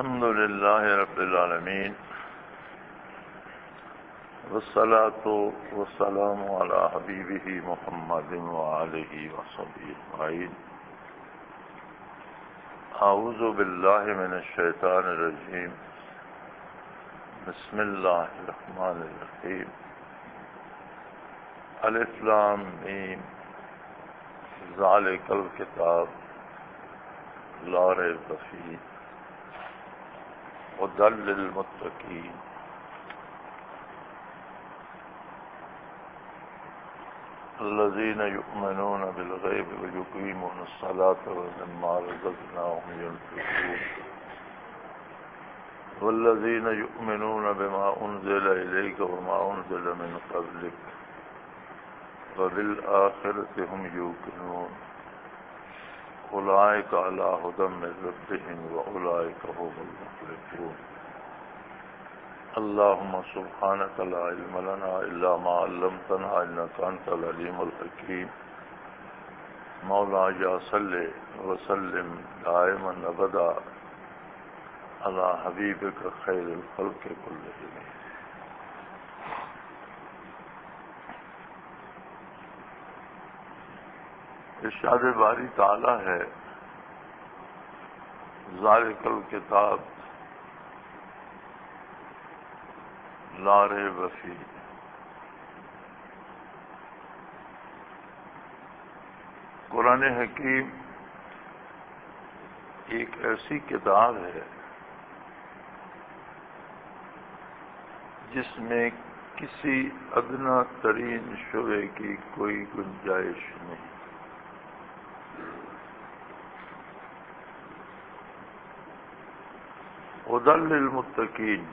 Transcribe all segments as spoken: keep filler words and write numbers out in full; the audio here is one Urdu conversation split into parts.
الحمد لله رب العالمين والصلاة والسلام على حبيبه محمد وآله وصحبه أجمعين. أعوذ بالله من الشيطان الرجيم. بسم الله الرحمن الرحيم. الف لام میم ذالک الکتاب لا ریب فیہ ہدی للمتقین. الذین یؤمنون بالغیب ویقیمون الصلاة ومما رزقناهم ينفقون والذین یؤمنون بما انزل الیک وما انزل من قبلک وبالآخرة هم یوقنون اولئک علی ھدی من ربہم واولئک هم المفلحون. اللهم سبحانك لا علم لنا الا ما علمتنا انك انت العليم الحكيم. مولاي صل وسلم دائما ابدا على حبيبك خير الخلق كلهم. ارشاد باری تعالی ہے ذالک الکتاب لا ریب فیہ. قرآن حکیم ایک ایسی کتاب ہے جس میں کسی ادنی ترین شبے کی کوئی گنجائش نہیں. ہدی للمتقین،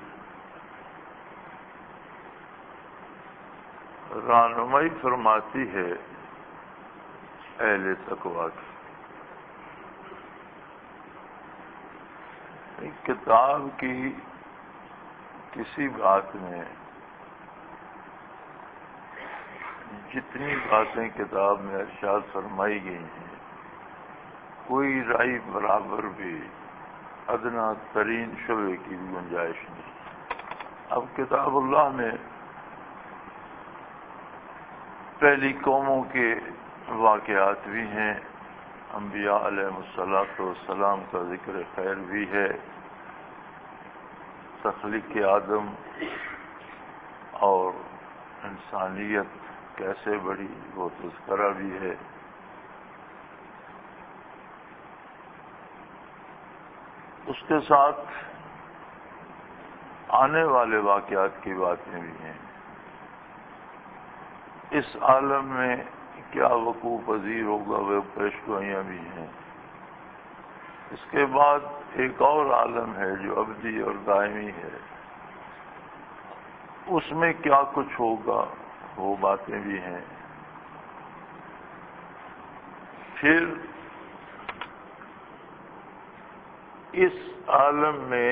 رہنمائی فرماتی ہے اہل تقویٰ کی. کتاب کی کسی بات میں جتنی باتیں کتاب میں ارشاد فرمائی گئی ہیں کوئی رائی برابر بھی ادنا ترین شعبے کی بھی گنجائش نہیں. اب کتاب اللہ میں پہلی قوموں کے واقعات بھی ہیں، انبیاء علیہ الصلاۃ والسلام کا ذکر خیر بھی ہے، تخلیق آدم اور انسانیت کیسے بڑی وہ تذکرہ بھی ہے. اس کے ساتھ آنے والے واقعات کی باتیں بھی ہیں. اس عالم میں کیا وقوع پذیر ہوگا وہ پیشگوئیاں بھی ہیں. اس کے بعد ایک اور عالم ہے جو ابدی اور دائمی ہے، اس میں کیا کچھ ہوگا وہ باتیں بھی ہیں. پھر اس عالم میں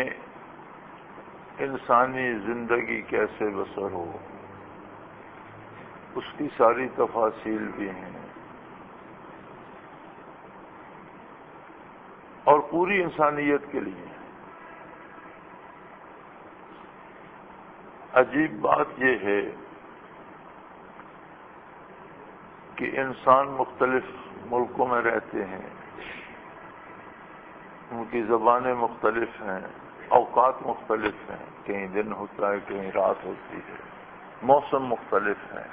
انسانی زندگی کیسے بسر ہو اس کی ساری تفاصیل بھی ہیں، اور پوری انسانیت کے لیے. عجیب بات یہ ہے کہ انسان مختلف ملکوں میں رہتے ہیں، ان کی زبانیں مختلف ہیں، اوقات مختلف ہیں، کہیں دن ہوتا ہے کہیں رات ہوتی ہے، موسم مختلف ہیں،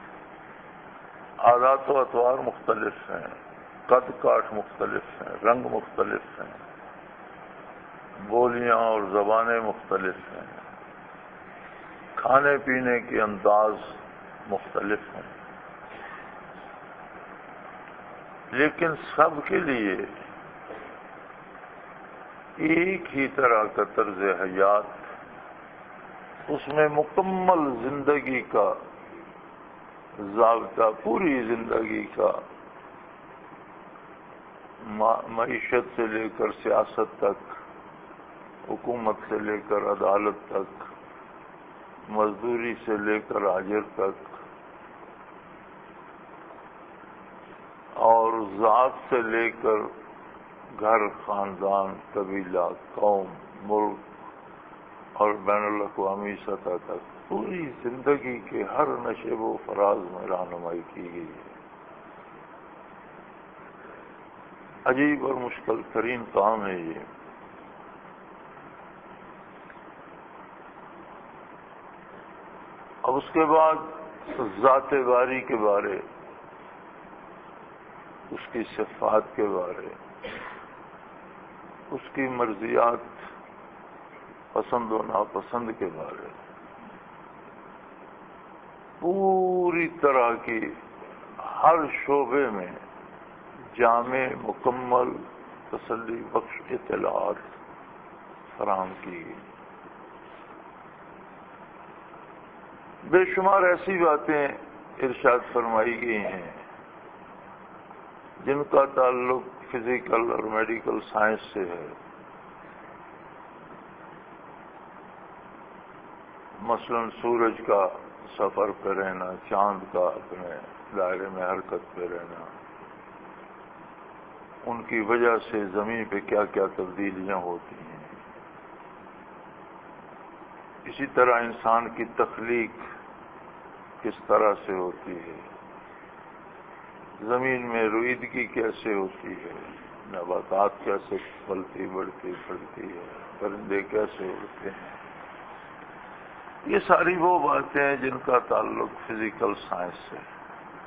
عادات و اطوار مختلف ہیں، قد کاٹ مختلف ہیں، رنگ مختلف ہیں، بولیاں اور زبانیں مختلف ہیں، کھانے پینے کے انداز مختلف ہیں. لیکن سب کے لیے ایک ہی طرح کا طرز حیات، اس میں مکمل زندگی کا ضابطہ، پوری زندگی کا معیشت سے لے کر سیاست تک، حکومت سے لے کر عدالت تک، مزدوری سے لے کر حاجر تک، ذات سے لے کر گھر، خاندان، قبیلہ، قوم، ملک اور بین الاقوامی سطح تک پوری زندگی کے ہر نشیب و فراز میں رہنمائی کی گئی ہے۔ عجیب اور مشکل ترین کام ہے یہ۔ اب اس کے بعد ذات باری کے بارے، اس کی صفات کے بارے، اس کی مرضیات پسند و ناپسند کے بارے پوری طرح کی ہر شعبے میں جامع مکمل تسلی بخش اطلاعات فراہم کی گئی۔ بے شمار ایسی باتیں ارشاد فرمائی گئی ہیں جن کا تعلق فزیکل اور میڈیکل سائنس سے ہے۔ مثلا سورج کا سفر پہ رہنا، چاند کا اپنے دائرے میں حرکت پہ رہنا، ان کی وجہ سے زمین پہ کیا کیا تبدیلیاں ہوتی ہیں۔ اسی طرح انسان کی تخلیق کس طرح سے ہوتی ہے، زمین میں رویدگی کیسے ہوتی ہے، نباتات کیسے پھلتی بڑھتی پھلتی ہے، پرندے کیسے اڑتے ہیں۔ یہ ساری وہ باتیں ہیں جن کا تعلق فزیکل سائنس سے ہے،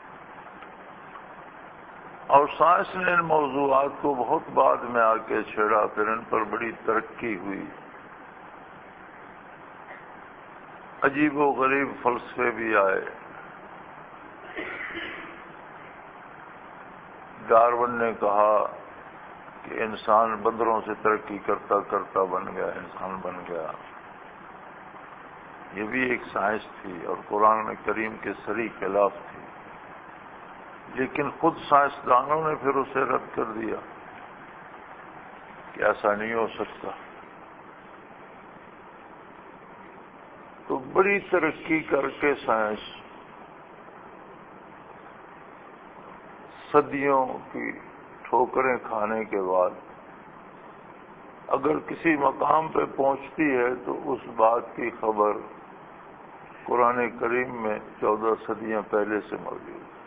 اور سائنس نے ان موضوعات کو بہت بعد میں آ کے چھیڑا، پھر ان پر بڑی ترقی ہوئی، عجیب و غریب فلسفے بھی آئے۔ ڈارون نے کہا کہ انسان بندروں سے ترقی کرتا کرتا بن گیا، انسان بن گیا۔ یہ بھی ایک سائنس تھی اور قرآن کریم کے صریح خلاف تھی، لیکن خود سائنسدانوں نے پھر اسے رد کر دیا کہ ایسا نہیں ہو سکتا۔ تو بڑی ترقی کر کے سائنس صدیوں کی ٹھوکریں کھانے کے بعد اگر کسی مقام پہ پہنچتی ہے تو اس بات کی خبر قرآن کریم میں چودہ صدیاں پہلے سے موجود ہے،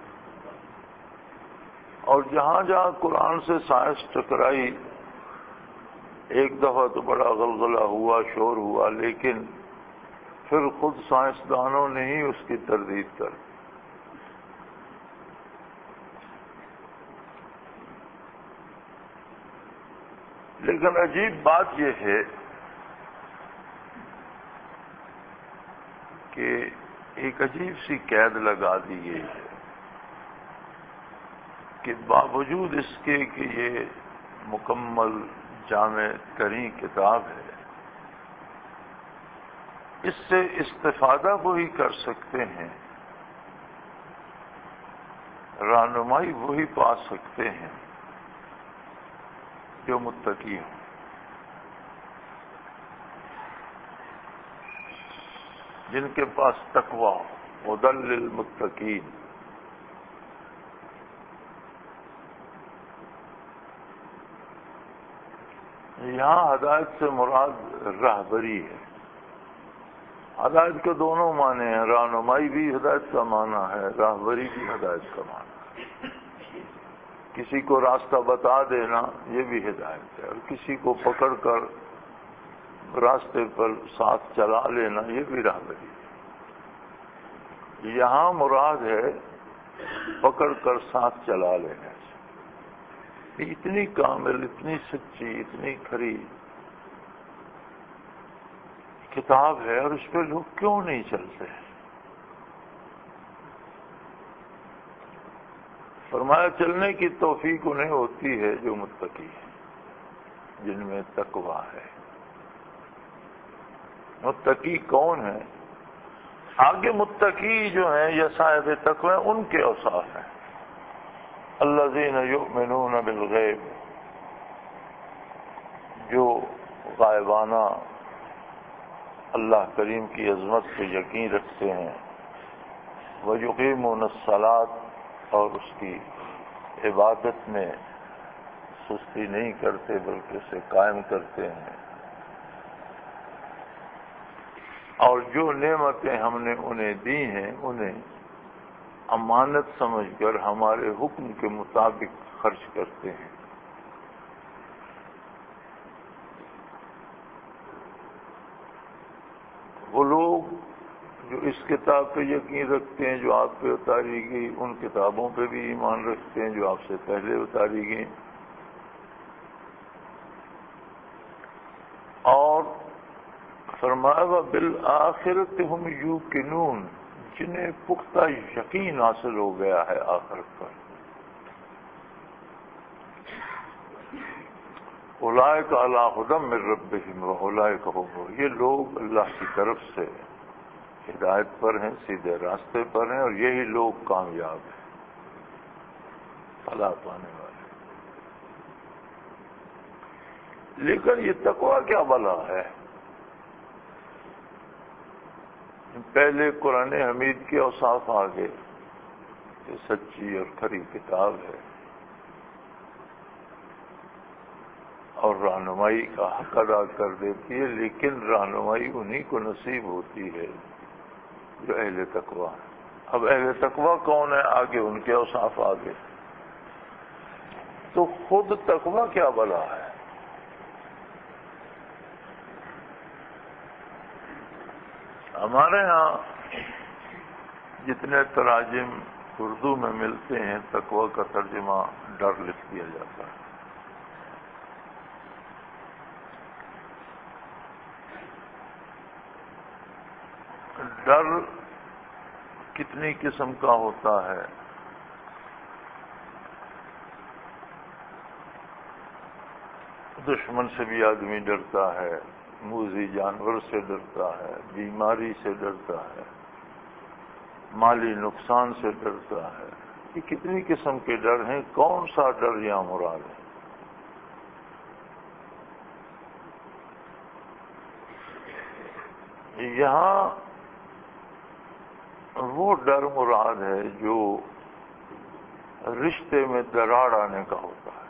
اور جہاں جہاں قرآن سے سائنس ٹکرائی ایک دفعہ تو بڑا غلغلہ ہوا، شور ہوا، لیکن پھر خود سائنسدانوں نے ہی اس کی تردید کر۔ لیکن عجیب بات یہ ہے کہ ایک عجیب سی قید لگا دی گئی ہے کہ باوجود اس کے کہ یہ مکمل جامع ترین کتاب ہے، اس سے استفادہ وہی کر سکتے ہیں، رہنمائی وہی پا سکتے ہیں جو متقی ہوں۔ جن کے پاس تقوی ہو، ہدی للمتقین۔ یہاں ہدایت سے مراد راہبری ہے۔ ہدایت کے دونوں معنی ہیں، رہنمائی بھی ہدایت کا معنی ہے، راہبری بھی ہدایت کا معنی ہے۔ کسی کو راستہ بتا دینا یہ بھی ہدایت ہے، اور کسی کو پکڑ کر راستے پر ساتھ چلا لینا یہ بھی راہبری ہے۔ یہاں مراد ہے پکڑ کر ساتھ چلا لینے سے۔ اتنی کامل، اتنی سچی، اتنی کھری کتاب ہے، اور اس پہ لوگ کیوں نہیں چلتے؟ فرمایا چلنے کی توفیق انہیں ہوتی ہے جو متقی ہے، جن میں تقوی ہے۔ متقی کون ہے؟ آگے متقی جو ہیں یا صاحب تقوی ان کے اوصاف ہیں۔ الذین یؤمنون بالغیب، جو غائبانہ اللہ کریم کی عظمت پہ یقین رکھتے ہیں، وَيُقِيمُونَ الصَّلَاةَ، اور اس کی عبادت میں سستی نہیں کرتے بلکہ اسے قائم کرتے ہیں، اور جو نعمتیں ہم نے انہیں دی ہیں انہیں امانت سمجھ کر ہمارے حکم کے مطابق خرچ کرتے ہیں۔ وہ لوگ جو اس کتاب پہ یقین رکھتے ہیں جو آپ پہ اتاری گئی، ان کتابوں پہ بھی ایمان رکھتے ہیں جو آپ سے پہلے اتاری گئی، اور فرمایا بالآخرت ہم یوقنون، جنہیں پختہ یقین حاصل ہو گیا ہے آخرت پر۔ اولئک علی ھدی من ربہم واولئک هم، یہ لوگ اللہ کی طرف سے ہدایت پر ہیں، سیدھے راستے پر ہیں، اور یہی لوگ کامیاب ہیں، فلاح پانے والے۔ لیکن یہ تقویٰ کیا بلا ہے؟ پہلے قرآن حمید کے اوصاف آگے یہ سچی اور کھری کتاب ہے اور رہنمائی کا حق ادا کر دیتی ہے، لیکن رہنمائی انہی کو نصیب ہوتی ہے جو اہل تقویٰ ہے۔ اب اہل تقویٰ کون ہے؟ آگے ان کے اوصاف آگے۔ تو خود تقویٰ کیا بلا ہے؟ ہمارے ہاں جتنے تراجم اردو میں ملتے ہیں تقویٰ کا ترجمہ ڈر لکھ دیا جاتا ہے۔ ڈر کتنی قسم کا ہوتا ہے؟ دشمن سے بھی آدمی ڈرتا ہے، موذی جانور سے ڈرتا ہے، بیماری سے ڈرتا ہے، مالی نقصان سے ڈرتا ہے۔ یہ کتنی قسم کے ڈر ہیں؟ کون سا ڈر یہاں مراد ہے؟ یہاں وہ ڈر مراد ہے جو رشتے میں دراڑ آنے کا ہوتا ہے۔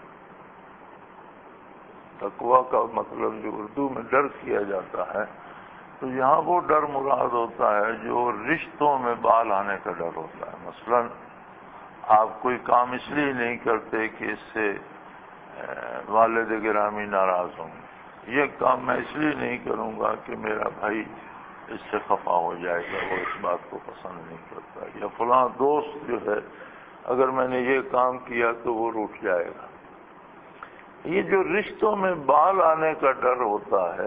تقویٰ کا مطلب جو اردو میں ڈر کیا جاتا ہے، تو یہاں وہ ڈر مراد ہوتا ہے جو رشتوں میں بال آنے کا ڈر ہوتا ہے۔ مثلا آپ کوئی کام اس لیے نہیں کرتے کہ اس سے والد گرامی ناراض ہوں گے، یہ کام میں اس لیے نہیں کروں گا کہ میرا بھائی اس سے خفا ہو جائے گا، وہ اس بات کو پسند نہیں کرتا، یا فلاں دوست جو ہے اگر میں نے یہ کام کیا تو وہ روٹھ جائے گا۔ یہ جو رشتوں میں بال آنے کا ڈر ہوتا ہے،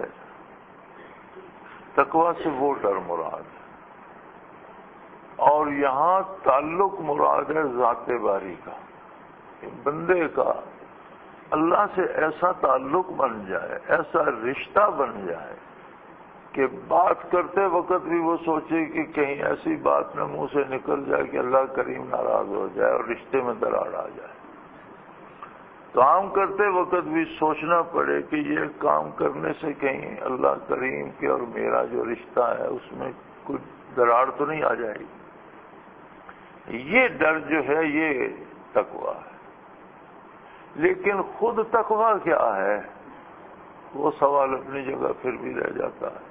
تقویٰ سے وہ ڈر مراد ہے۔ اور یہاں تعلق مراد ہے ذات باری کا، کہ بندے کا اللہ سے ایسا تعلق بن جائے، ایسا رشتہ بن جائے کہ بات کرتے وقت بھی وہ سوچے کہ کہیں ایسی بات نہ منہ سے نکل جائے کہ اللہ کریم ناراض ہو جائے اور رشتے میں دراڑ آ جائے۔ کام کرتے وقت بھی سوچنا پڑے کہ یہ کام کرنے سے کہیں اللہ کریم کے اور میرا جو رشتہ ہے اس میں کوئی دراڑ تو نہیں آ جائے گی۔ یہ ڈر جو ہے یہ تقویٰ ہے۔ لیکن خود تقویٰ کیا ہے، وہ سوال اپنی جگہ پھر بھی رہ جاتا ہے۔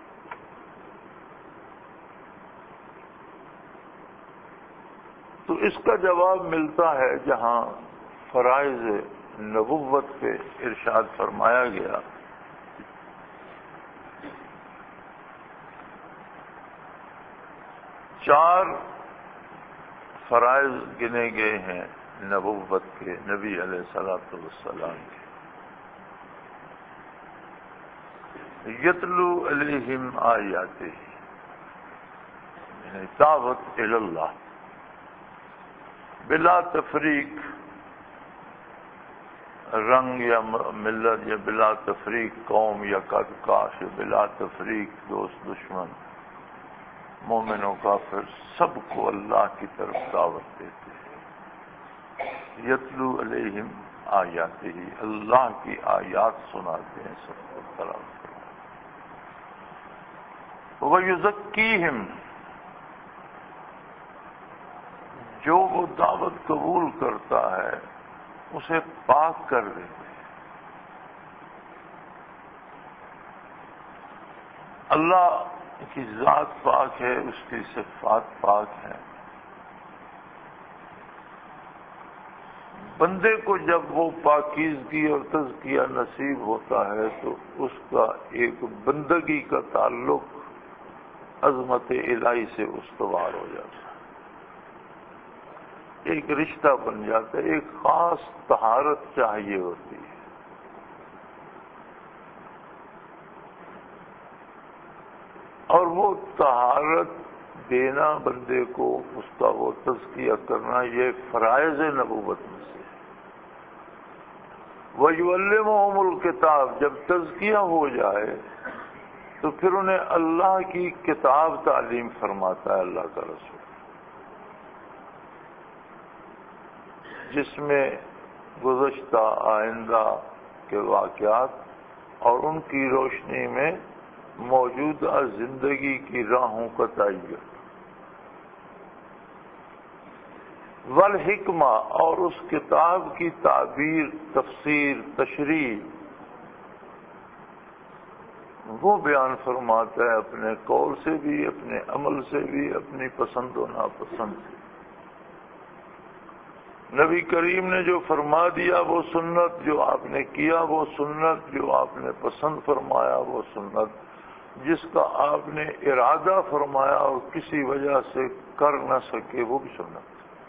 تو اس کا جواب ملتا ہے جہاں فرائض نبوت پہ ارشاد فرمایا گیا، چار فرائض گنے گئے ہیں نبوت کے، نبی علیہ الصلوۃ والسلام کے۔ یتلو علیہم آیاتہ، یعنی دعوت الی اللہ بلا تفریق، رنگ یا ملت، یا بلا تفریق قوم یا قد کاش، بلا تفریق دوست دشمن، مومن و کافر، سب کو اللہ کی طرف دعوت دیتے ہیں۔ یتلو علیہم آیاتہ، اللہ کی آیات سناتے ہیں سب کو طرف۔ وَيُزَكِّيهِمْ، جو وہ دعوت قبول کرتا ہے اسے پاک کر دیتے ہیں۔ اللہ کی ذات پاک ہے، اس کی صفات پاک ہیں. بندے کو جب وہ پاکیزگی اور تزکیہ نصیب ہوتا ہے تو اس کا ایک بندگی کا تعلق عظمت الہی سے استوار ہو جاتا ہے، ایک رشتہ بن جاتا ہے، ایک خاص طہارت چاہیے ہوتی ہے. اور وہ طہارت دینا بندے کو، اس کا وہ تزکیہ کرنا، یہ فرائض نبوت میں سے ہے. وَيُعَلِّمُهُمُ الْكِتَابَ، جب تزکیہ ہو جائے تو پھر انہیں اللہ کی کتاب تعلیم فرماتا ہے اللہ کا رسول، جس میں گزشتہ آئندہ کے واقعات اور ان کی روشنی میں موجودہ زندگی کی راہوں کا تعین، والحکمہ، اور اس کتاب کی تعبیر، تفسیر، تشریح وہ بیان فرماتا ہے، اپنے قول سے بھی، اپنے عمل سے بھی، اپنی پسند و ناپسند سے. نبی کریم نے جو فرما دیا وہ سنت، جو آپ نے کیا وہ سنت، جو آپ نے پسند فرمایا وہ سنت، جس کا آپ نے ارادہ فرمایا اور کسی وجہ سے کر نہ سکے وہ بھی سنت.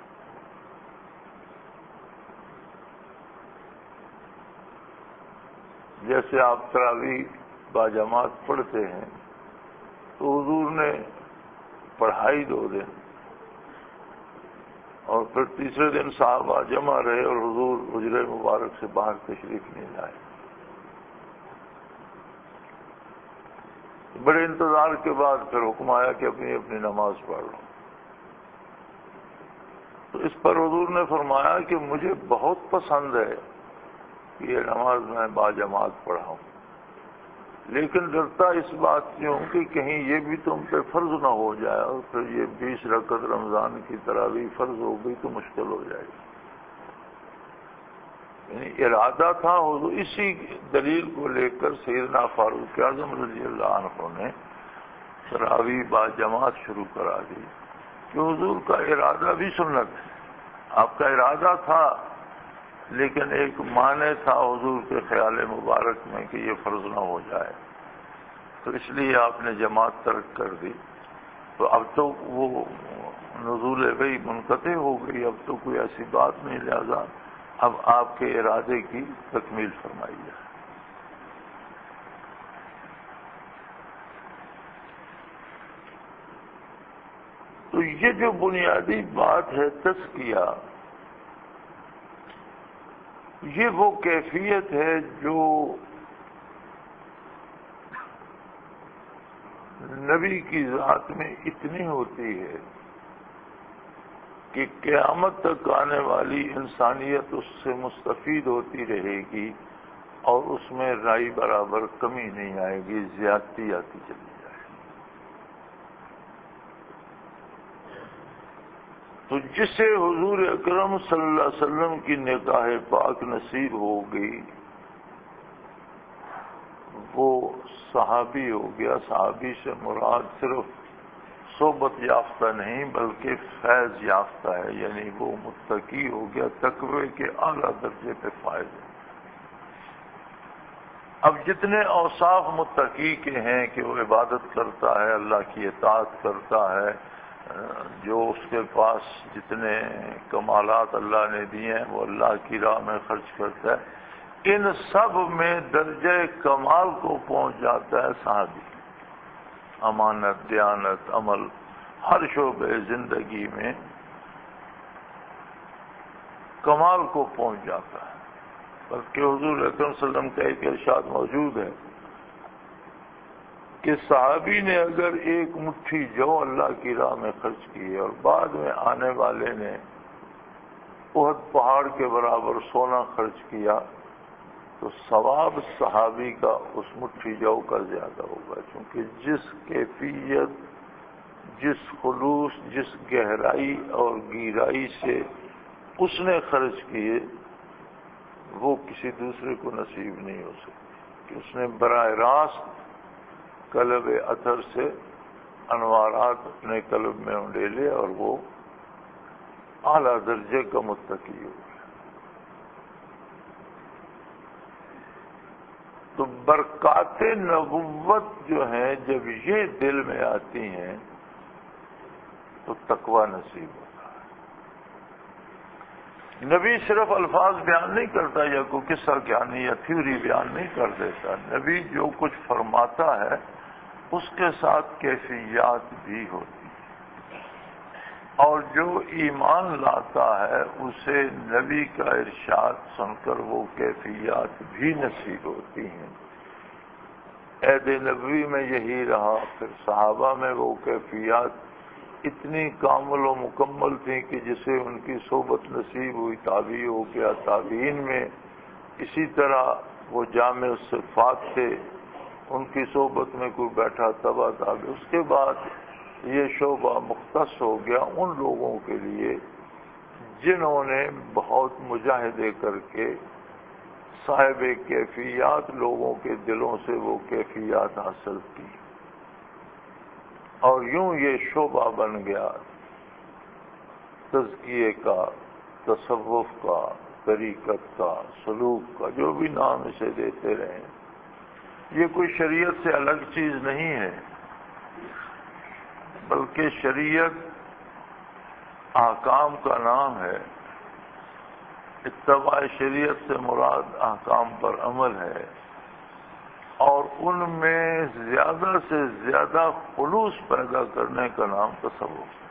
جیسے آپ تراویح باجماعت پڑھتے ہیں تو حضور نے پڑھائی دو دن اور پھر تیسرے دن صحابہ جمع رہے اور حضور حجرے مبارک سے باہر تشریف نہیں لائے. بڑے انتظار کے بعد پھر حکم آیا کہ اپنی اپنی نماز پڑھ لو. تو اس پر حضور نے فرمایا کہ مجھے بہت پسند ہے کہ یہ نماز میں باجماعت پڑھاؤں، لیکن ڈرتا اس بات سے ہوں کہ کہیں یہ بھی تم پہ فرض نہ ہو جائے اور پھر یہ بیس رکعت رمضان کی تراویح فرض ہو گئی تو مشکل ہو جائے گی. یعنی ارادہ تھا حضور، اسی دلیل کو لے کر سیدنا فاروق اعظم رضی اللہ عنہ نے تراویح باجماعت شروع کرا دی کہ حضور کا ارادہ بھی سنت ہے. آپ کا ارادہ تھا لیکن ایک معنی تھا حضور کے خیال مبارک میں کہ یہ فرض نہ ہو جائے، تو اس لیے آپ نے جماعت ترک کر دی. تو اب تو وہ نزول وحی منقطع ہو گئی، اب تو کوئی ایسی بات نہیں، لہذا اب آپ کے ارادے کی تکمیل فرمائی جائے. تو یہ جو بنیادی بات ہے تزکیہ، یہ وہ کیفیت ہے جو نبی کی ذات میں اتنی ہوتی ہے کہ قیامت تک آنے والی انسانیت اس سے مستفید ہوتی رہے گی اور اس میں رائی برابر کمی نہیں آئے گی، زیادتی آتی چلی جائے گی. تو جسے حضور اکرم صلی اللہ علیہ وسلم کی نگاہ پاک نصیب ہو گئی وہ صحابی ہو گیا. صحابی سے مراد صرف صحبت یافتہ نہیں بلکہ فیض یافتہ ہے، یعنی وہ متقی ہو گیا، تقوی کے اعلیٰ درجے پہ فائز ہے. اب جتنے اوصاف متقی کے ہیں کہ وہ عبادت کرتا ہے، اللہ کی اطاعت کرتا ہے، جو اس کے پاس جتنے کمالات اللہ نے دیے ہیں وہ اللہ کی راہ میں خرچ کرتا ہے، ان سب میں درجہ کمال کو پہنچ جاتا ہے صحابی. امانت، دیانت، عمل، ہر شعبے زندگی میں کمال کو پہنچ جاتا ہے. بلکہ حضور اکرم صلی اللہ علیہ وسلم کا ایک ارشاد موجود ہے کہ صحابی نے اگر ایک مٹھی جو اللہ کی راہ میں خرچ کی ہے اور بعد میں آنے والے نے احد پہاڑ کے برابر سونا خرچ کیا تو ثواب صحابی کا اس مٹھی جو کا زیادہ ہوگا، کیونکہ جس کیفیت، جس خلوص، جس گہرائی اور گہرائی سے اس نے خرچ کیے وہ کسی دوسرے کو نصیب نہیں ہو سکتی، کہ اس نے براہ راست قلب اثر سے انوارات اپنے قلب میں انڈیلے اور وہ اعلیٰ درجے کا متقی ہو گیا۔ تو برکات نبوت جو ہیں جب یہ دل میں آتی ہیں تو تقوی نصیب ہوتا ہے۔ نبی صرف الفاظ بیان نہیں کرتا یا کوئی قصہ کہانی یا تھیوری بیان نہیں کر دیتا، نبی جو کچھ فرماتا ہے اس کے ساتھ کیفیات بھی ہوتی ہیں، اور جو ایمان لاتا ہے اسے نبی کا ارشاد سن کر وہ کیفیات بھی نصیب ہوتی ہیں۔ عہد نبوی میں یہی رہا، پھر صحابہ میں وہ کیفیات اتنی کامل و مکمل تھیں کہ جسے ان کی صحبت نصیب ہوئی تابعی ہو گیا، تابعین میں اسی طرح وہ جامع صفات تھے، ان کی صحبت میں کوئی بیٹھا تبع تابع، اس کے بعد یہ شعبہ مختص ہو گیا ان لوگوں کے لیے جنہوں نے بہت مجاہدے کر کے صاحب کیفیات لوگوں کے دلوں سے وہ کیفیات حاصل کی، اور یوں یہ شعبہ بن گیا تزکیے کا، تصوف کا، طریقت کا، سلوک کا، جو بھی نام اسے دیتے رہے۔ یہ کوئی شریعت سے الگ چیز نہیں ہے، بلکہ شریعت احکام کا نام ہے۔ اتباع شریعت سے مراد احکام پر عمل ہے، اور ان میں زیادہ سے زیادہ خلوص پیدا کرنے کا نام تصوف ہے۔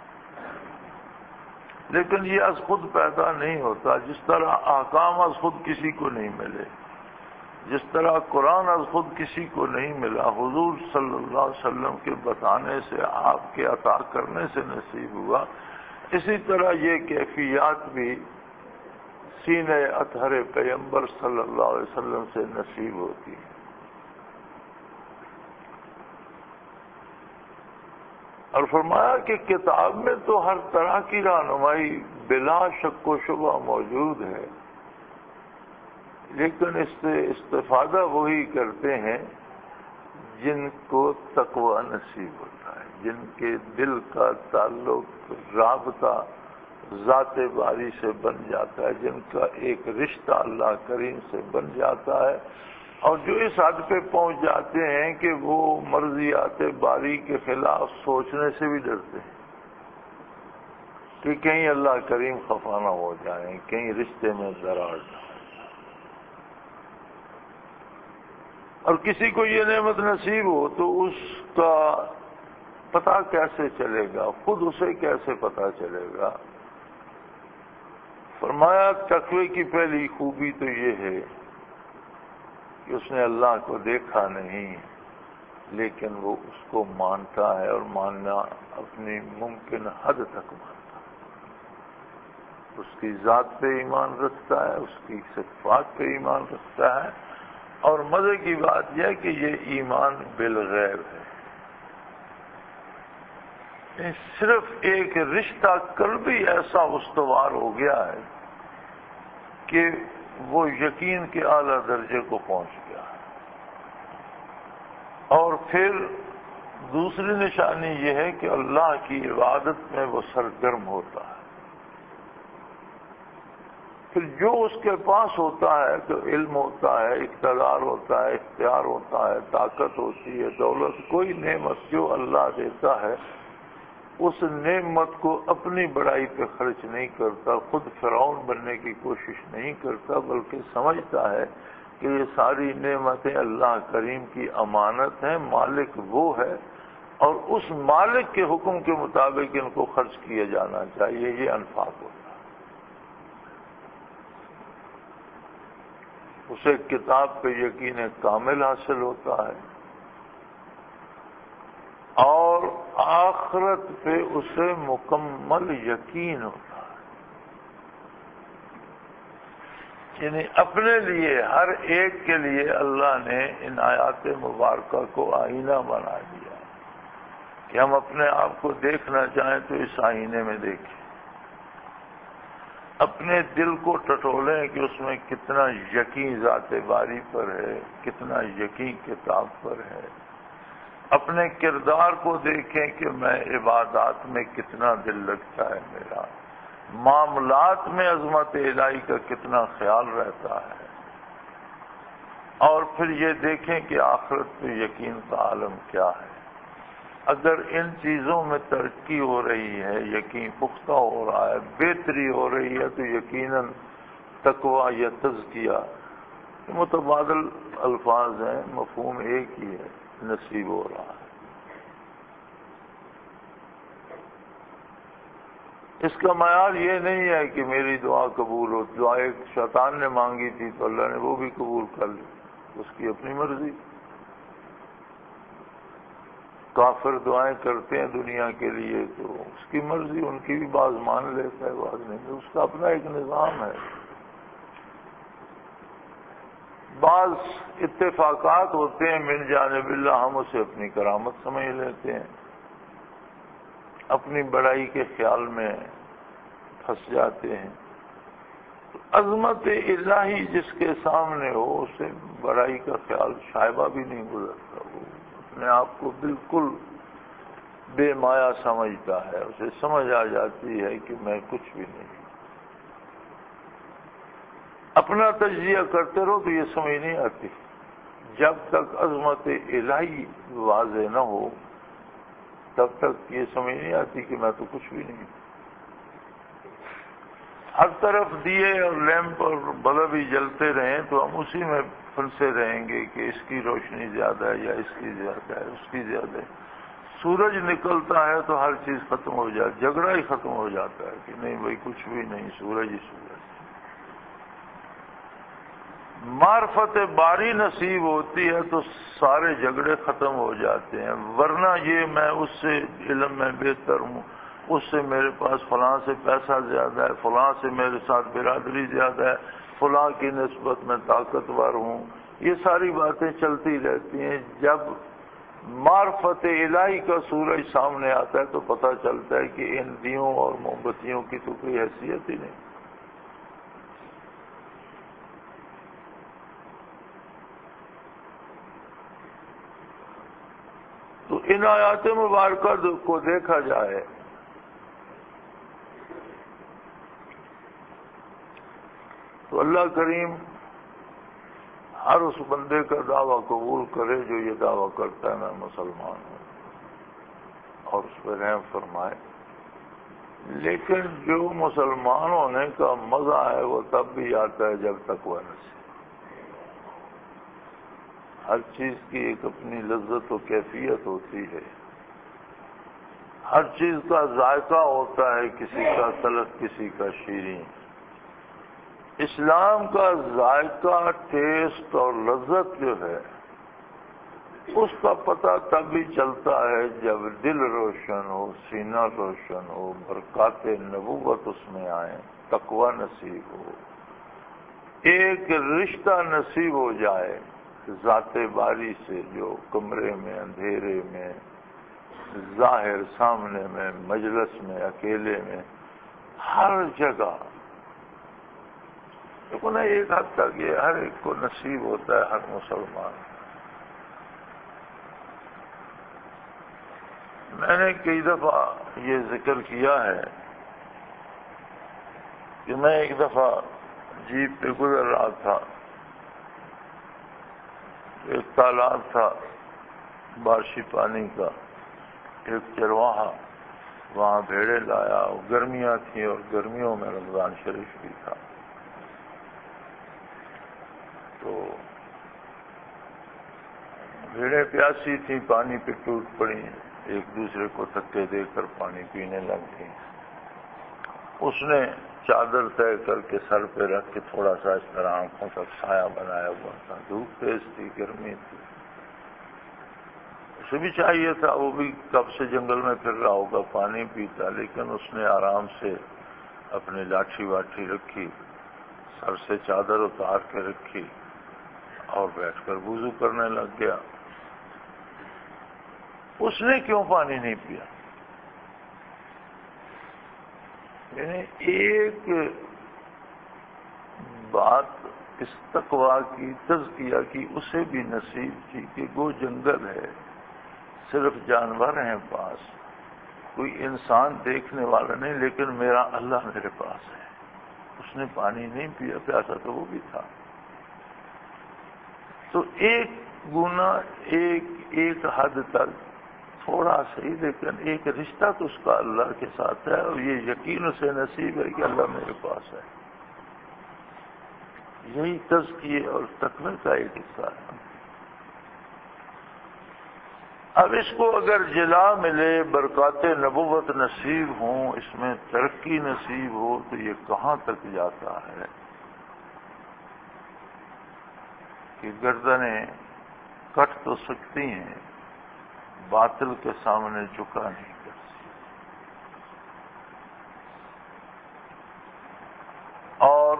لیکن یہ از خود پیدا نہیں ہوتا، جس طرح احکام از خود کسی کو نہیں ملے، جس طرح قرآن از خود کسی کو نہیں ملا، حضور صلی اللہ علیہ وسلم کے بتانے سے، آپ کے عطا کرنے سے نصیب ہوا، اسی طرح یہ کیفیات بھی سینہ اطہر پیغمبر صلی اللہ علیہ وسلم سے نصیب ہوتی ہے۔ اور فرمایا کہ کتاب میں تو ہر طرح کی رہنمائی بلا شک و شبہ موجود ہے، لیکن اس سے استفادہ وہی کرتے ہیں جن کو تقوی نصیب ہوتا ہے، جن کے دل کا تعلق رابطہ ذات باری سے بن جاتا ہے، جن کا ایک رشتہ اللہ کریم سے بن جاتا ہے، اور جو اس حد پہ پہنچ جاتے ہیں کہ وہ مرضیات باری کے خلاف سوچنے سے بھی ڈرتے ہیں کہ کہیں اللہ کریم خفا نہ ہو جائیں، کہیں رشتے میں دراڑ نہ۔ اور کسی کو یہ نعمت نصیب ہو تو اس کا پتہ کیسے چلے گا، خود اسے کیسے پتہ چلے گا؟ فرمایا تقوی کی پہلی خوبی تو یہ ہے کہ اس نے اللہ کو دیکھا نہیں، لیکن وہ اس کو مانتا ہے، اور ماننا اپنی ممکن حد تک مانتا ہے، اس کی ذات پہ ایمان رکھتا ہے، اس کی صفات پہ ایمان رکھتا ہے، اور مزے کی بات یہ ہے کہ یہ ایمان بالغیب ہے، صرف ایک رشتہ قلبی ایسا استوار ہو گیا ہے کہ وہ یقین کے اعلیٰ درجے کو پہنچ گیا ہے۔ اور پھر دوسری نشانی یہ ہے کہ اللہ کی عبادت میں وہ سرگرم ہوتا ہے۔ پھر جو اس کے پاس ہوتا ہے تو علم ہوتا ہے، اقتدار ہوتا ہے، اختیار ہوتا ہے، طاقت ہوتی ہے، دولت، کوئی نعمت جو اللہ دیتا ہے اس نعمت کو اپنی بڑائی پہ خرچ نہیں کرتا، خود فرعون بننے کی کوشش نہیں کرتا، بلکہ سمجھتا ہے کہ یہ ساری نعمتیں اللہ کریم کی امانت ہیں، مالک وہ ہے، اور اس مالک کے حکم کے مطابق ان کو خرچ کیا جانا چاہیے، یہ انفاق ہوتا ہے۔ اسے کتاب پہ یقین کامل حاصل ہوتا ہے، اور آخرت پہ اسے مکمل یقین ہوتا ہے، یعنی اپنے لیے ہر ایک کے لیے اللہ نے ان آیات مبارکہ کو آئینہ بنا دیا کہ ہم اپنے آپ کو دیکھنا چاہیں تو اس آئینے میں دیکھیں، اپنے دل کو ٹٹولیں کہ اس میں کتنا یقین ذات باری پر ہے، کتنا یقین کتاب پر ہے، اپنے کردار کو دیکھیں کہ میں عبادات میں کتنا دل لگتا ہے میرا، معاملات میں عظمت الہی کا کتنا خیال رہتا ہے، اور پھر یہ دیکھیں کہ آخرت پہ یقین کا عالم کیا ہے۔ اگر ان چیزوں میں ترقی ہو رہی ہے، یقین پختہ ہو رہا ہے، بہتری ہو رہی ہے، تو یقیناً تقویٰ یا تزکیہ متبادل الفاظ ہیں، مفہوم ایک ہی ہے، نصیب ہو رہا ہے۔ اس کا معیار یہ نہیں ہے کہ میری دعا قبول ہو، دعا ایک شیطان نے مانگی تھی تو اللہ نے وہ بھی قبول کر لی، اس کی اپنی مرضی۔ کافر دعائیں کرتے ہیں دنیا کے لیے تو اس کی مرضی، ان کی بھی بعض مان لیتا ہے بعض نہیں، اس کا اپنا ایک نظام ہے۔ بعض اتفاقات ہوتے ہیں من جانب اللہ، ہم اسے اپنی کرامت سمجھ لیتے ہیں، اپنی بڑائی کے خیال میں پھنس جاتے ہیں۔ عظمت الہی جس کے سامنے ہو اسے بڑائی کا خیال شائبہ بھی نہیں گزرتا، وہ اپنے آپ کو بالکل بے مایا سمجھتا ہے، اسے سمجھ آ جاتی ہے کہ میں کچھ بھی نہیں۔ اپنا تجزیہ کرتے رہو تو یہ سمجھ نہیں آتی، جب تک عظمت الہی واضح نہ ہو تب تک یہ سمجھ نہیں آتی کہ میں تو کچھ بھی نہیں۔ ہر طرف دیے اور لیمپ اور بلب ہی جلتے رہیں تو ہم اسی میں پھنسے رہیں گے کہ اس کی روشنی زیادہ ہے یا اس کی زیادہ ہے، اس کی زیادہ ہے۔ سورج نکلتا ہے تو ہر چیز ختم ہو جاتی، جھگڑا ہی ختم ہو جاتا ہے کہ نہیں بھائی کچھ بھی نہیں، سورج ہی سورج۔ معرفت باری نصیب ہوتی ہے تو سارے جھگڑے ختم ہو جاتے ہیں، ورنہ یہ میں اس سے علم میں بہتر ہوں، اس سے میرے پاس فلاں سے پیسہ زیادہ ہے، فلاں سے میرے ساتھ برادری زیادہ ہے، فلاں کی نسبت میں طاقتور ہوں، یہ ساری باتیں چلتی رہتی ہیں۔ جب معرفت الہی کا سورج سامنے آتا ہے تو پتہ چلتا ہے کہ ان دیوں اور موم بتیوں کی تو کوئی حیثیت ہی نہیں۔ تو ان آیات مبارکہ کو دیکھا جائے تو اللہ کریم ہر اس بندے کا دعویٰ قبول کرے جو یہ دعویٰ کرتا ہے میں مسلمان ہوں، اور اس پہ رحم فرمائے۔ لیکن جو مسلمان ہونے کا مزہ ہے وہ تب بھی آتا ہے جب تک وہ نصیب۔ ہر چیز کی ایک اپنی لذت و کیفیت ہوتی ہے، ہر چیز کا ذائقہ ہوتا ہے، کسی کا تلخ کسی کا شیریں۔ اسلام کا ذائقہ، ٹیسٹ اور لذت جو ہے اس کا پتہ تب بھی چلتا ہے جب دل روشن ہو، سینہ روشن ہو، برکات نبوت اس میں آئیں، تقوی نصیب ہو، ایک رشتہ نصیب ہو جائے ذات باری سے جو کمرے میں، اندھیرے میں، ظاہر سامنے میں، مجلس میں، اکیلے میں، ہر جگہ دیکھو نا، ایک حد تک یہ ہر ایک کو نصیب ہوتا ہے، ہر مسلمان۔ میں نے کئی دفعہ یہ ذکر کیا ہے کہ میں ایک دفعہ جیپ پہ گزر رہا تھا، ایک تالاب تھا بارشی پانی کا، ایک چرواہا وہاں بھیڑے لایا، گرمیاں تھیں اور گرمیوں میں رمضان شریف بھی تھا، تو بھیڑیں پیاسی تھیں، پانی پہ ٹوٹ پڑی، ایک دوسرے کو دھکے دے کر پانی پینے لگ گئی۔ اس نے چادر طے کر کے سر پہ رکھ کے تھوڑا سا اس طرح آنکھوں تک سایہ بنایا ہوا تھا، دھوپ تیز تھی، گرمی تھی، اسے بھی چاہیے تھا، وہ بھی کب سے جنگل میں پھر رہا ہوگا، پانی پیتا، لیکن اس نے آرام سے اپنی لاٹھی واٹھی رکھی، سر سے چادر اتار کے رکھی اور بیٹھ کر وضو کرنے لگ گیا۔ اس نے کیوں پانی نہیں پیا؟ یعنی ایک بات اس تقویٰ کی، تزکیہ کی اسے بھی نصیب تھی کہ وہ جنگل ہے، صرف جانور ہیں پاس، کوئی انسان دیکھنے والا نہیں، لیکن میرا اللہ میرے پاس ہے۔ اس نے پانی نہیں پیا، پیاسا تو وہ بھی تھا۔ تو ایک گنا ایک ایک حد تک تھوڑا صحیح، لیکن ایک رشتہ تو اس کا اللہ کے ساتھ ہے، اور یہ یقین سے نصیب ہے کہ اللہ میرے پاس ہے۔ یہی تزکیے اور تقوی کا ایک حصہ ہے۔ اب اس کو اگر جلا ملے، برکات نبوت نصیب ہوں، اس میں ترقی نصیب ہو، تو یہ کہاں تک جاتا ہے کہ گردنیں کٹ تو سکتی ہیں، باطل کے سامنے جھکا نہیں کر سکتی۔ اور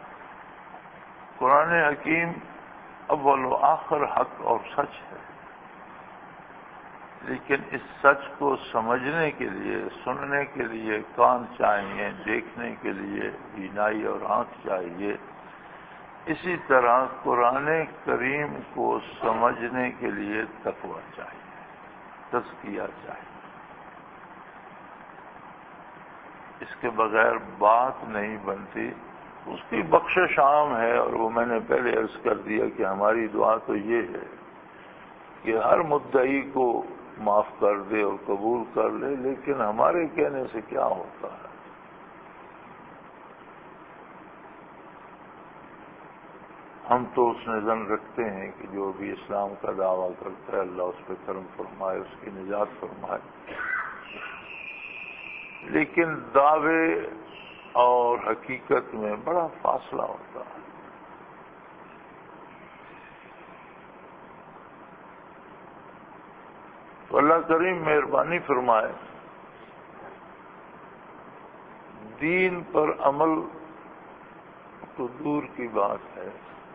قرآن حکیم اول و آخر حق اور سچ ہے، لیکن اس سچ کو سمجھنے کے لیے، سننے کے لیے کان چاہیے، دیکھنے کے لیے بینائی اور آنکھ چاہیے۔ اسی طرح قرآن کریم کو سمجھنے کے لیے تقویٰ چاہیے، تزکیہ چاہیے۔ اس کے بغیر بات نہیں بنتی۔ اس کی بخشش عام ہے، اور وہ میں نے پہلے عرض کر دیا کہ ہماری دعا تو یہ ہے کہ ہر مدعی کو معاف کر دے اور قبول کر لے، لیکن ہمارے کہنے سے کیا ہوتا ہے؟ ہم تو اس نے ظن رکھتے ہیں کہ جو بھی اسلام کا دعویٰ کرتا ہے اللہ اس پہ کرم فرمائے، اس کی نجات فرمائے، لیکن دعوے اور حقیقت میں بڑا فاصلہ ہوتا ہے۔ تو اللہ کریم مہربانی فرمائے، دین پر عمل تو دور کی بات ہے،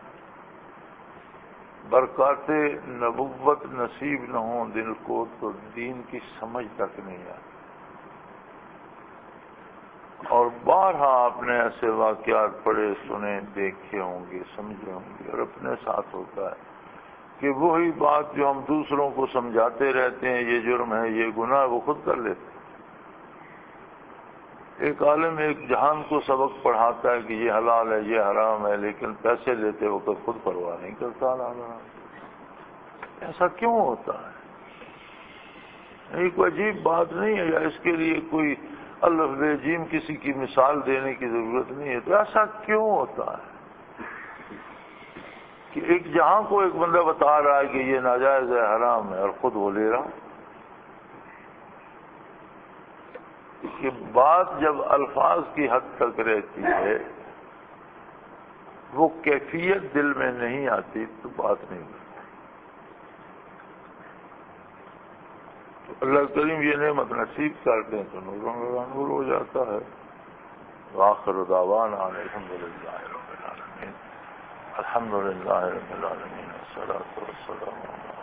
برکات نبوت نصیب نہ ہوں دل کو تو دین کی سمجھ تک نہیں آتی۔ اور بارہا آپ نے ایسے واقعات پڑھے، سنے، دیکھے ہوں گے، سمجھے ہوں گے، اور اپنے ساتھ ہوتا ہے کہ وہی بات جو ہم دوسروں کو سمجھاتے رہتے ہیں، یہ جرم ہے، یہ گناہ، وہ خود کر لیتے ہیں۔ ایک عالم ایک جہان کو سبق پڑھاتا ہے کہ یہ حلال ہے، یہ حرام ہے، لیکن پیسے لیتے وقت خود پرواہ نہیں کرتا حلال حرام۔ ایسا کیوں ہوتا ہے؟ ایک عجیب بات نہیں ہے، یا اس کے لیے کوئی الف بے جیم کسی کی مثال دینے کی ضرورت نہیں ہے۔ تو ایسا کیوں ہوتا ہے کہ ایک جہاں کو ایک بندہ بتا رہا ہے کہ یہ ناجائز ہے، حرام ہے، اور خود وہ لے رہا؟ کہ بات جب الفاظ کی حد تک رہتی ہے، وہ کیفیت دل میں نہیں آتی تو بات نہیں ہوتی۔ تو اللہ کریم یہ نعمت نصیب کرتے ہیں تو نور نور ہو جاتا ہے۔ وآخر دعوانا الحمد للہ رب العالمین۔ الحمد للہ رب العالمین، والصلاۃ والسلام علی